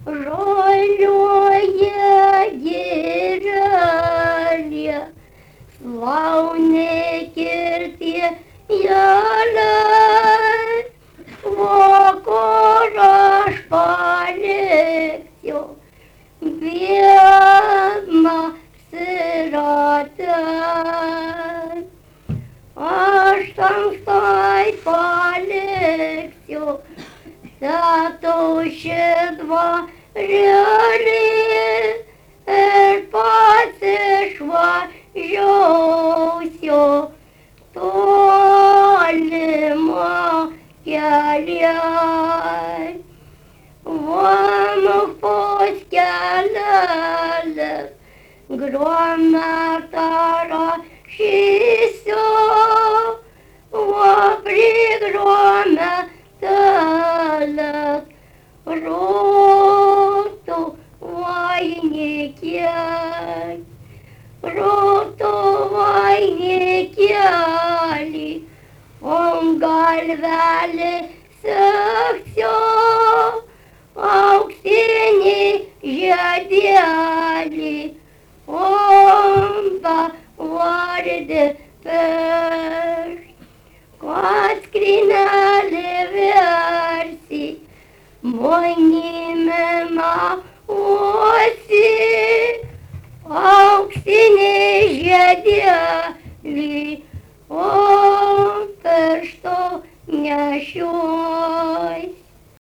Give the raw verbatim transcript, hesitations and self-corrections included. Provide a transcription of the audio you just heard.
žaliuoja girelė, slaunė kirtėjelė, o kur aš paliksiu vieną siratę. Aš tamsoj paliksiu tatušį dvarelį ir pasišvažiuosiu tolimą kelią. Vamuk poskelelės grometą rašysiu, o prie grometelės rūtų vainikiai, rūtų vainikelį, ant galvelį seksiu auksinį žiedelį, ant pavardį piršt. Kad skrynelį versi, monime